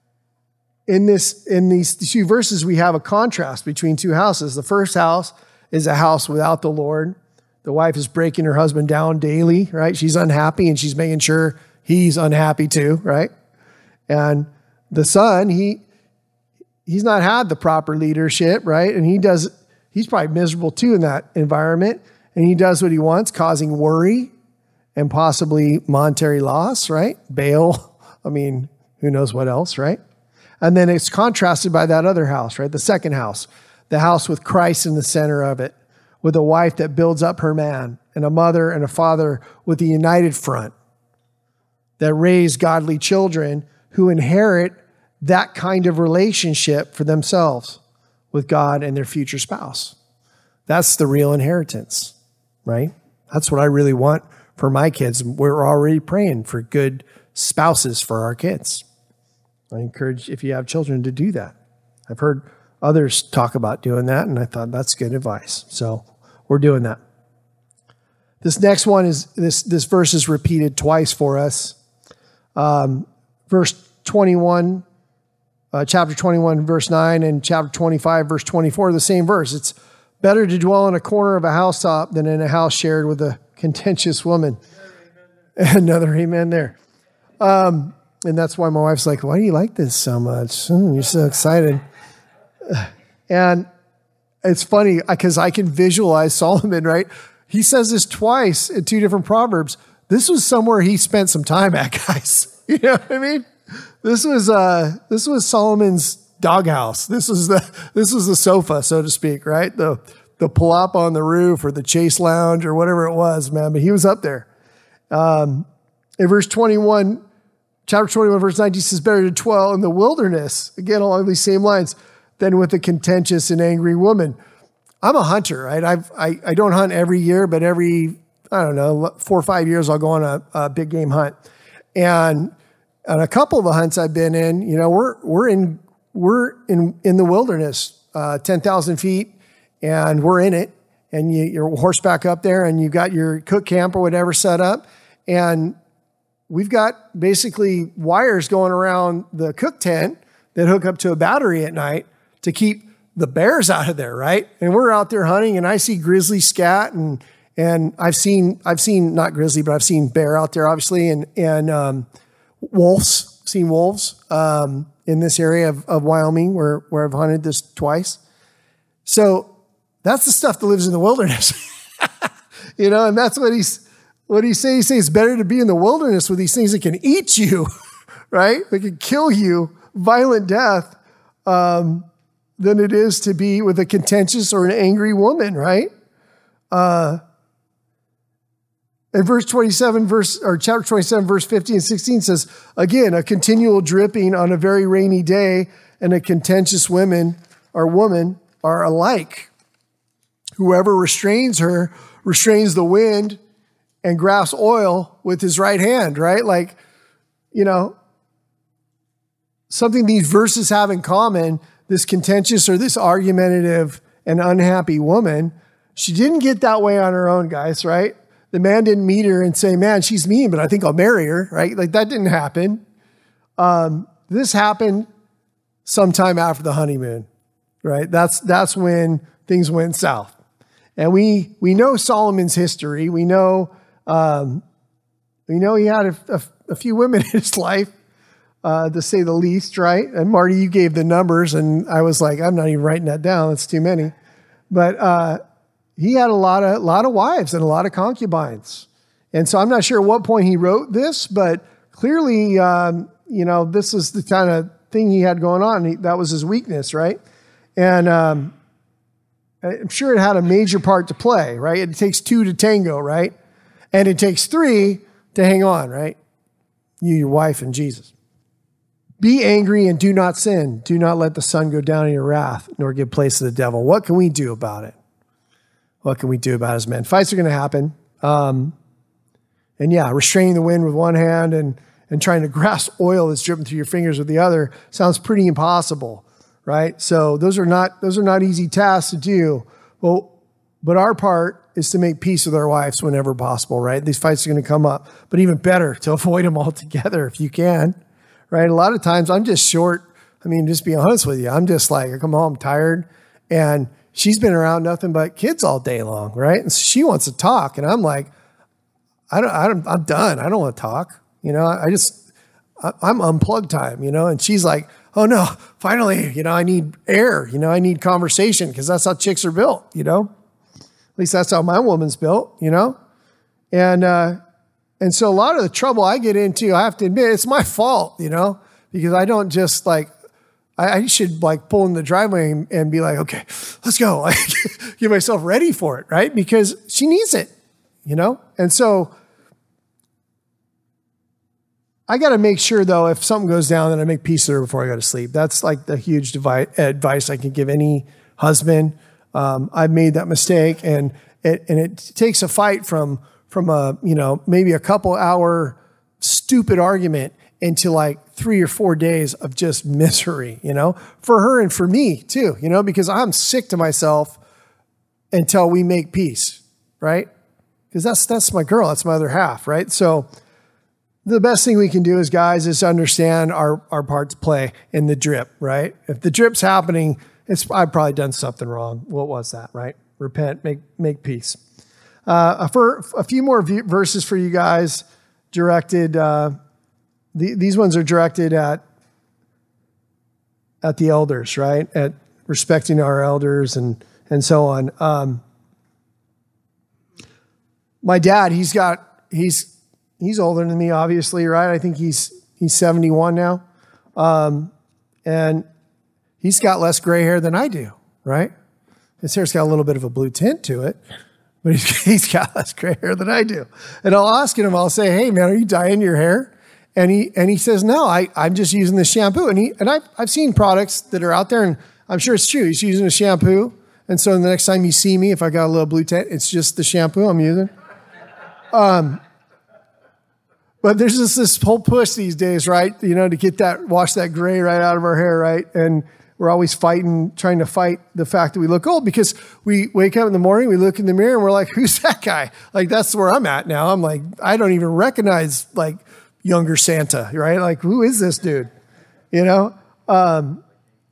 in this, in these two verses, we have a contrast between two houses. The first house is a house without the Lord. The wife is breaking her husband down daily, right? She's unhappy and she's making sure he's unhappy too, right? And the son, he he's not had the proper leadership, right? And he does, he's probably miserable too in that environment. And he does what he wants, causing worry and possibly monetary loss, right? Bail. I mean, who knows what else, right? And then it's contrasted by that other house, right? The second house, the house with Christ in the center of it, with a wife that builds up her man, and a mother and a father with a united front that raise godly children who inherit that kind of relationship for themselves with God and their future spouse. That's the real inheritance, right? That's what I really want for my kids. We're already praying for good spouses for our kids. I encourage, if you have children, to do that. I've heard others talk about doing that, and I thought that's good advice. So we're doing that. This next one is, this, this verse is repeated twice for us. Um, verse twenty-one, uh, chapter twenty-one, verse nine, and chapter twenty-five, verse twenty-four, the same verse. It's better to dwell in a corner of a housetop than in a house shared with a contentious woman. Another amen there. Um, and that's why my wife's like, why do you like this so much? Mm, you're so excited. And it's funny because I can visualize Solomon, right? He says this twice in two different Proverbs. This was somewhere he spent some time at, guys. You know what I mean? This was uh, this was Solomon's doghouse. This was the this was the sofa, so to speak, right? The the pull-up on the roof or the chase lounge or whatever it was, man. But he was up there. Um, in verse twenty-one, chapter twenty-one, verse nineteen says, better to dwell in the wilderness, again, along these same lines, than with a contentious and angry woman. I'm a hunter, right? I've, I I don't hunt every year, but every, I don't know, four or five years, I'll go on a, a big game hunt. And on a couple of the hunts I've been in, you know, we're we're in we're in in the wilderness, uh, ten thousand feet, and we're in it. And you, you're horseback up there, and you got your cook camp or whatever set up, and we've got basically wires going around the cook tent that hook up to a battery at night to keep the bears out of there, right? And we're out there hunting, and I see grizzly scat, and and I've seen I've seen not grizzly, but I've seen bear out there, obviously, and and um, wolves, seen wolves um, in this area of, of Wyoming where where I've hunted this twice. So that's the stuff that lives in the wilderness, you know, and that's what he's what he say. He says it's better to be in the wilderness with these things that can eat you, right? That can kill you, violent death. Um, than it is to be with a contentious or an angry woman, right? Uh, in verse twenty-seven, verse or chapter twenty-seven, verse fifteen and sixteen says, again, a continual dripping on a very rainy day and a contentious woman or woman are alike. Whoever restrains her restrains the wind and grasps oil with his right hand, right? Like, you know, something these verses have in common. This contentious or this argumentative and unhappy woman, she didn't get that way on her own, guys, right? The man didn't meet her and say, man, she's mean, but I think I'll marry her, right? Like that didn't happen. Um, this happened sometime after the honeymoon, right? That's that's when things went south. And we we know Solomon's history. We know um, we know he had a, a, a few women in his life. Uh, to say the least, right? And Marty, you gave the numbers, and I was like, I'm not even writing that down. That's too many. But uh, he had a lot of lot of wives and a lot of concubines. And so I'm not sure at what point he wrote this, but clearly, um, you know, this is the kind of thing he had going on. He, that was his weakness, right? And um, I'm sure it had a major part to play, right? It takes two to tango, right? And it takes three to hang on, right? You, your wife, and Jesus. Be angry and do not sin. Do not let the sun go down in your wrath, nor give place to the devil. What can we do about it? What can we do about it as men? Fights are going to happen. Um, and yeah, restraining the wind with one hand and, and trying to grasp oil that's dripping through your fingers with the other sounds pretty impossible, right? So those are not, those are not easy tasks to do. Well, but our part is to make peace with our wives whenever possible, right? These fights are going to come up, but even better to avoid them altogether if you can. Right? A lot of times I'm just short. I mean, just be honest with you. I'm just like, I come home tired and she's been around nothing but kids all day long. Right. And so she wants to talk. And I'm like, I don't, I don't, I'm done. I don't want to talk. You know, I just, I, I'm unplugged time, you know? And she's like, oh no, finally, you know, I need air, you know, I need conversation because that's how chicks are built, you know, at least that's how my woman's built, you know? And, uh, And so a lot of the trouble I get into, I have to admit, it's my fault, you know, because I don't just like, I, I should like pull in the driveway and, and be like, okay, let's go. Like, get myself ready for it, right? Because she needs it, you know? And so I got to make sure though, if something goes down, that I make peace with her before I go to sleep. That's like the huge devi- advice I can give any husband. Um, I've made that mistake and it, and it takes a fight from from a, you know, maybe a couple hour stupid argument into like three or four days of just misery, you know, for her and for me too, you know, because I'm sick to myself until we make peace, right? Because that's, that's my girl. That's my other half, right? So the best thing we can do as guys is understand our, our part to play in the drip, right? If the drip's happening, it's, I've probably done something wrong. What was that, right? Repent, make, make peace. Uh, for a few more verses for you guys directed, uh, the, these ones are directed at, at the elders, right? At respecting our elders and, and so on. Um, my dad, he's got, he's, he's older than me, obviously, right? I think he's, he's seventy-one now. Um, and he's got less gray hair than I do, right? His hair's got a little bit of a blue tint to it. But he's, he's got less gray hair than I do. And I'll ask him, I'll say, hey man, are you dyeing your hair? And he, and he says, no, I, I'm just using the shampoo. And he, and I've, I've seen products that are out there and I'm sure it's true. He's using a shampoo. And so the next time you see me, if I got a little blue tint, it's just the shampoo I'm using. Um, but there's just this whole push these days, right? You know, to get that, wash that gray right out of our hair, right? And we're always fighting, trying to fight the fact that we look old because we wake up in the morning, we look in the mirror and we're like, who's that guy? Like, that's where I'm at now. I'm like, I don't even recognize like younger Santa, right? Like, who is this dude? You know? Um,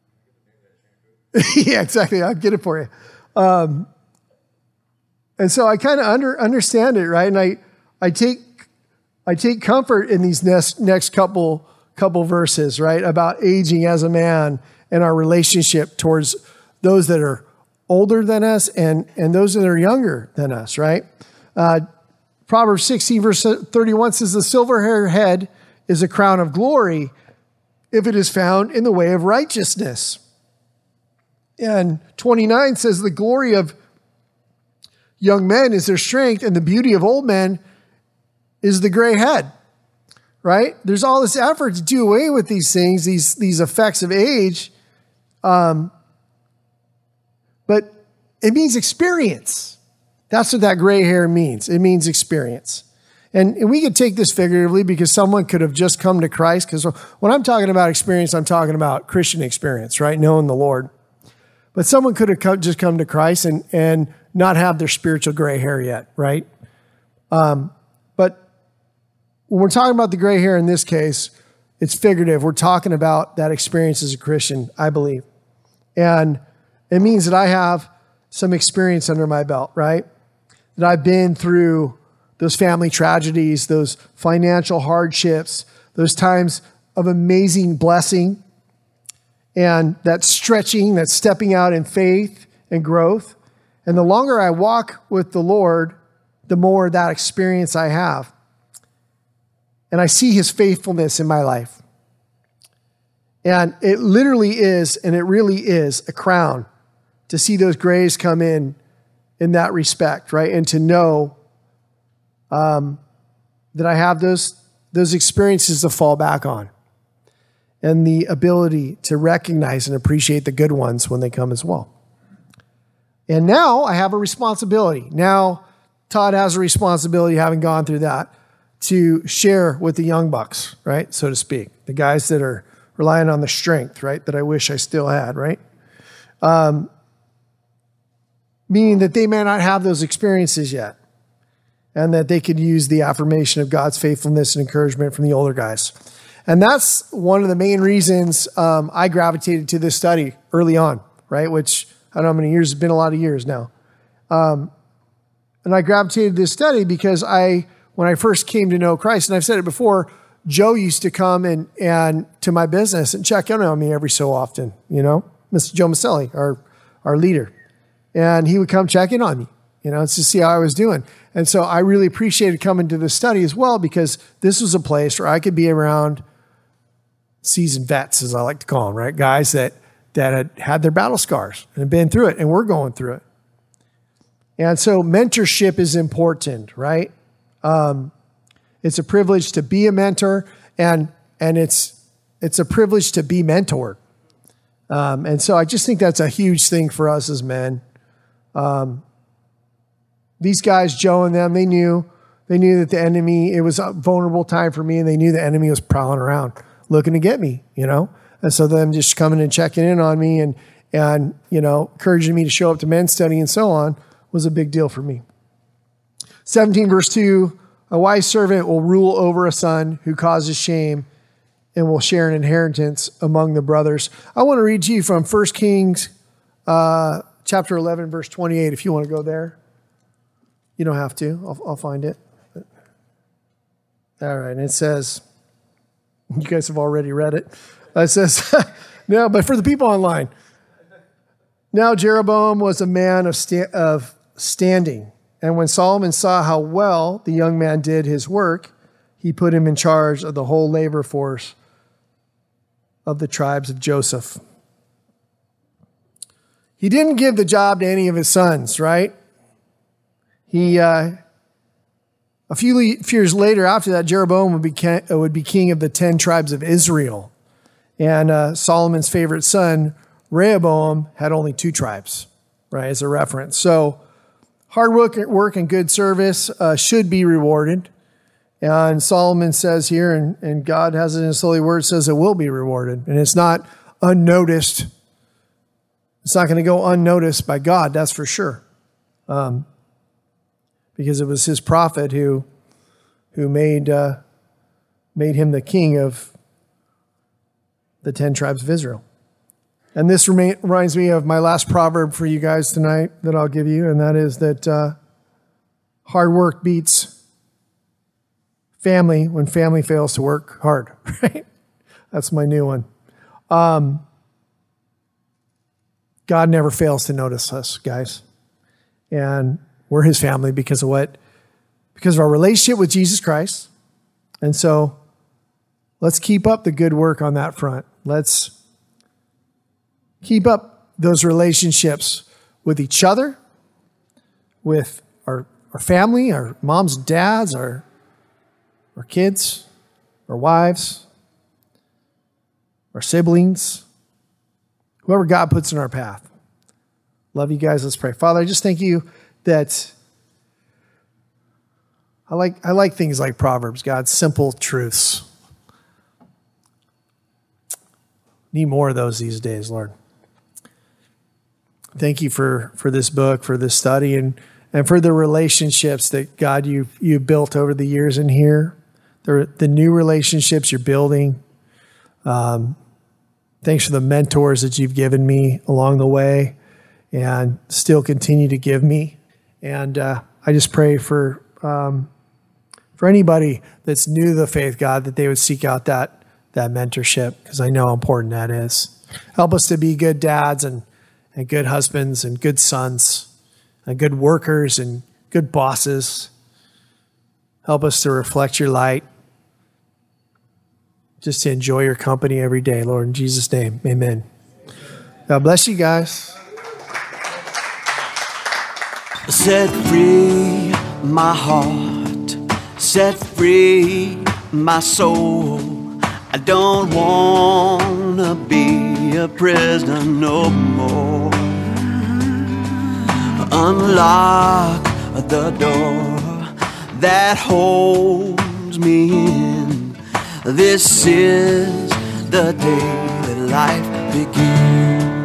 yeah, exactly. I'll get it for you. Um, and so I kind of under, understand it, right? And I, I take, I take comfort in these next, next couple, couple verses, right? About aging as a man and our relationship towards those that are older than us and, and those that are younger than us, right? Uh, Proverbs sixteen, verse thirty-one says, the silver-haired head is a crown of glory if it is found in the way of righteousness. And twenty-nine says, the glory of young men is their strength, and the beauty of old men is the gray head, right? There's all this effort to do away with these things, these, these effects of age. Um, but it means experience. That's what that gray hair means. It means experience. And, and we could take this figuratively because someone could have just come to Christ. Because when I'm talking about experience, I'm talking about Christian experience, right? Knowing the Lord. But someone could have come, just come to Christ and, and not have their spiritual gray hair yet, right? Um, but when we're talking about the gray hair in this case, it's figurative. We're talking about that experience as a Christian, I believe. And it means that I have some experience under my belt, right? That I've been through those family tragedies, those financial hardships, those times of amazing blessing, and that stretching, that stepping out in faith and growth. And the longer I walk with the Lord, the more that experience I have. And I see his faithfulness in my life. And it literally is, and it really is a crown to see those grays come in in that respect, right? And to know um, that I have those, those experiences to fall back on, and the ability to recognize and appreciate the good ones when they come as well. And now I have a responsibility. Now Todd has a responsibility, having gone through that, to share with the young bucks, right? So to speak, the guys that are relying on the strength, right? That I wish I still had, right? Um, meaning that they may not have those experiences yet, and that they could use the affirmation of God's faithfulness and encouragement from the older guys. And that's one of the main reasons um, I gravitated to this study early on, right? Which I don't know how many years, it's been a lot of years now. Um, and I gravitated to this study because I, when I first came to know Christ, and I've said it before, Joe used to come and, and to my business and check in on me every so often, you know, Mister Joe Maselli, our, our leader. And he would come check in on me, you know, to see how I was doing. And so I really appreciated coming to this study as well, because this was a place where I could be around seasoned vets, as I like to call them, right? Guys that, that had had their battle scars and had been through it, and we're going through it. And so mentorship is important, right? Um, it's a privilege to be a mentor, and and it's it's a privilege to be mentored. Um, and so I just think that's a huge thing for us as men. Um, these guys, Joe and them, they knew they knew that the enemy, it was a vulnerable time for me, and they knew the enemy was prowling around, looking to get me, you know? And so them just coming and checking in on me and, and, you know, encouraging me to show up to men's study and so on was a big deal for me. seventeen verse two, a wise servant will rule over a son who causes shame and will share an inheritance among the brothers. I want to read to you from First Kings uh, chapter eleven, verse twenty-eight, if you want to go there. You don't have to. I'll, I'll find it. All right. And it says, you guys have already read it. It says, no, but for the people online. Now Jeroboam was a man of, sta- of standing. And when Solomon saw how well the young man did his work, he put him in charge of the whole labor force of the tribes of Joseph. He didn't give the job to any of his sons, right? He, uh, a few years later after that, Jeroboam would be, would be king of the ten tribes of Israel. And uh, Solomon's favorite son, Rehoboam, had only two tribes, right, as a reference. So hard work, work and good service uh, should be rewarded. And Solomon says here, and, and God has it in his holy word, says it will be rewarded. And it's not unnoticed. It's not going to go unnoticed by God, that's for sure. Um, because it was his prophet who who made uh, made him the king of the ten tribes of Israel. And this remain, reminds me of my last proverb for you guys tonight that I'll give you, and that is that uh, hard work beats family when family fails to work hard, right? That's my new one. Um, God never fails to notice us, guys. And we're his family because of what? Because of our relationship with Jesus Christ. And so let's keep up the good work on that front. Let's keep up those relationships with each other, with our, our family, our moms and dads, our, our kids, our wives, our siblings, whoever God puts in our path. Love you guys. Let's pray. Father, I just thank you that I like I like things like Proverbs, God, simple truths. Need more of those these days, Lord. Thank you for, for this book, for this study, and, and for the relationships that, God, you you built over the years in here, the, the new relationships you're building. Um, thanks for the mentors that you've given me along the way and still continue to give me. And uh, I just pray for um, for anybody that's new to the faith, God, that they would seek out that that mentorship, because I know how important that is. Help us to be good dads and, and good husbands and good sons and good workers and good bosses. Help us to reflect your light just to enjoy your company every day, Lord, in Jesus' name, amen. God bless you guys. Set free my heart, set free my soul. I don't wanna be a prisoner no more. Unlock the door that holds me in. This is the day that life begins.